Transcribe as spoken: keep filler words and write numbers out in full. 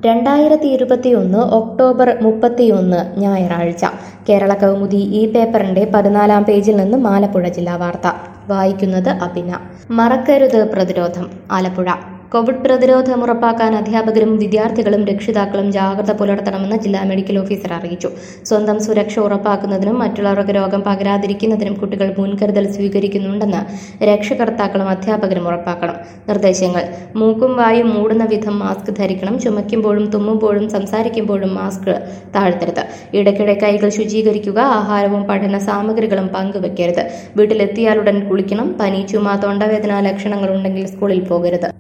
രണ്ടായിരത്തി ഇരുപത്തിയൊന്ന് ഒക്ടോബർ മുപ്പത്തിയൊന്ന് ഞായറാഴ്ച. കേരള കൗമുദി ഈ പേപ്പറിന്റെ പതിനാലാം പേജിൽ നിന്ന് ആലപ്പുഴ ജില്ലാ വാർത്ത വായിക്കുന്നത് അഭിന. മറക്കരുത് പ്രതിരോധം. ആലപ്പുഴ. കോവിഡ് പ്രതിരോധം ഉറപ്പാക്കാൻ അധ്യാപകരും വിദ്യാർത്ഥികളും രക്ഷിതാക്കളും ജാഗ്രത പുലർത്തണമെന്ന് ജില്ലാ മെഡിക്കൽ ഓഫീസർ അറിയിച്ചു. സ്വന്തം സുരക്ഷ ഉറപ്പാക്കുന്നതിനും മറ്റുള്ളവർക്ക് രോഗം പകരാതിരിക്കുന്നതിനും കുട്ടികൾ മുൻകരുതൽ സ്വീകരിക്കുന്നുണ്ടെന്ന് രക്ഷകർത്താക്കളും അധ്യാപകരും ഉറപ്പാക്കണം. നിർദ്ദേശങ്ങൾ: മൂക്കും വായും മൂടുന്ന വിധം മാസ്ക് ധരിക്കണം. ചുമയ്ക്കുമ്പോഴും തുമ്മുമ്പോഴും സംസാരിക്കുമ്പോഴും മാസ്ക് താഴ്ത്തരുത്. ഇടയ്ക്കിടെ കൈകൾ ശുചീകരിക്കുക. ആഹാരവും പഠന സാമഗ്രികളും പങ്കുവെക്കരുത്. വീട്ടിലെത്തിയാലുടൻ കുളിക്കണം. പനി, ചുമ, തൊണ്ടവേദന ലക്ഷണങ്ങൾ ഉണ്ടെങ്കിൽ സ്കൂളിൽ പോകരുത്.